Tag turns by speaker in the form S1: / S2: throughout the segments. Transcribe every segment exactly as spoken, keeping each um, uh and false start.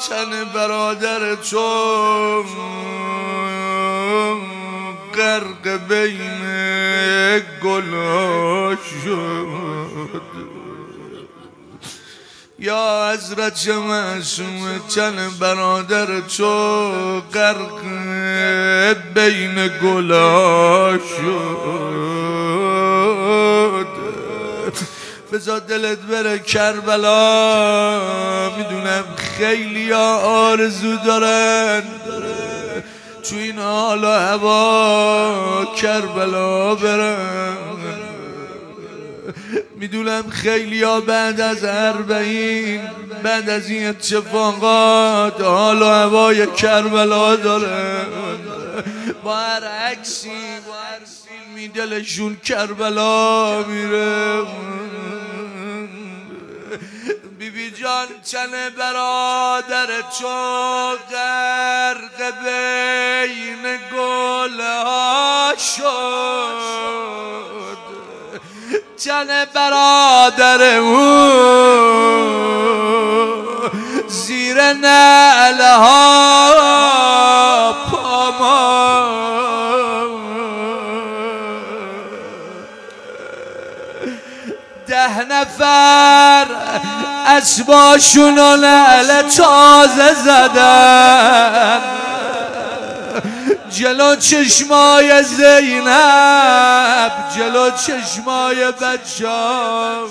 S1: تن برادر تو غرق بین گلا شد. یا حضرت معصوم تن برادر تو غرق بین گلا شد. بذار دلت بره کربلا، میدونم خیلی ها آرزو دارن تو این حال و هوا کربلا برن. میدونم خیلی ها بعد از اربعین، بعد از این اتفاقات حال و هوای کربلا دارن. با هر عکسی با هر فیلمی دلشون کربلا میره. بیبی جان تن برادر تو غرق بین گلها شد. تن برادر او زیر نعلها پامان. ده نفر اسباشون و نعل تازه زدن جلو چشمای زینب، جلو چشمای بچه‌هاش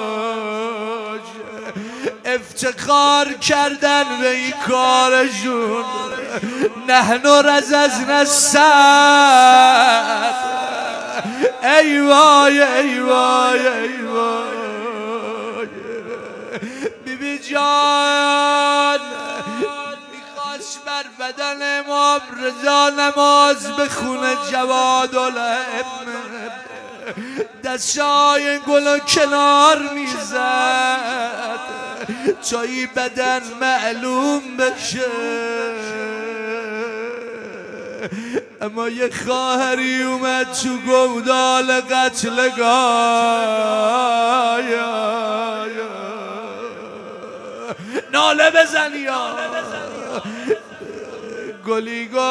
S1: افتخار کردن به این کارشون. نحن رززنا السد. ای وای ای وای ای وای. بیبی جان میخواست بر بدن امام رضا نماز بخونه، جواد الهم دستای گل کنار میزد تا این بدن معلوم بشه. اما یه خواهری اومد تو گودال قتلگاه. ناله بزن یا گلی گم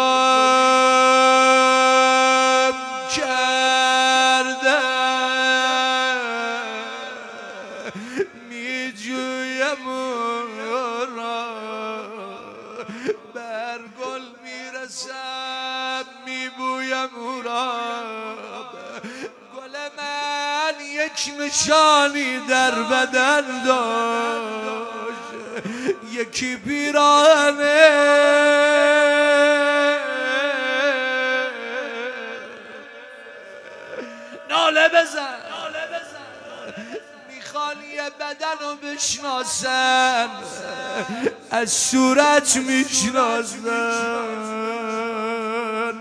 S1: کرده میجویم را، بر گل میرسم میبویم او را. گل من یک نشانی در بدن داشت، یکی پیراهنه ناله بزن. میخوان یه بدن رو بشناسن از صورت میشناسن،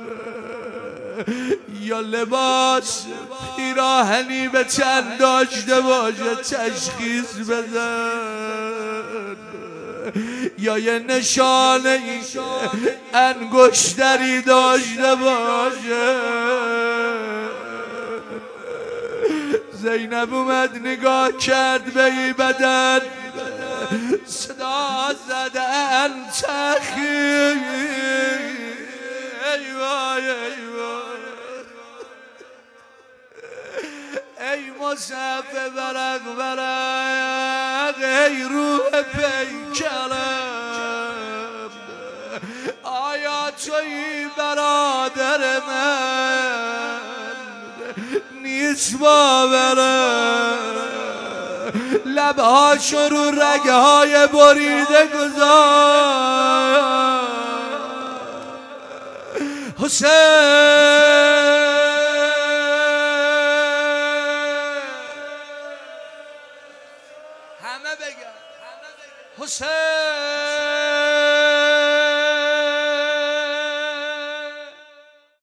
S1: یا لباس پیراهنی به تن داشته باشه تشخیص بدن، یا یه نشانه انگشتری داشته باشه. زینب اومد نگاه کرد به این بدن، صدا زدن تخیل. ای وای ای وای ای مصحف ورق ورق، ای روح پیکرم، آیا تویی برادر من؟ نیست باورم. لبهاشو رو رگه های بریده گذاشت. حسین همه بگن حسین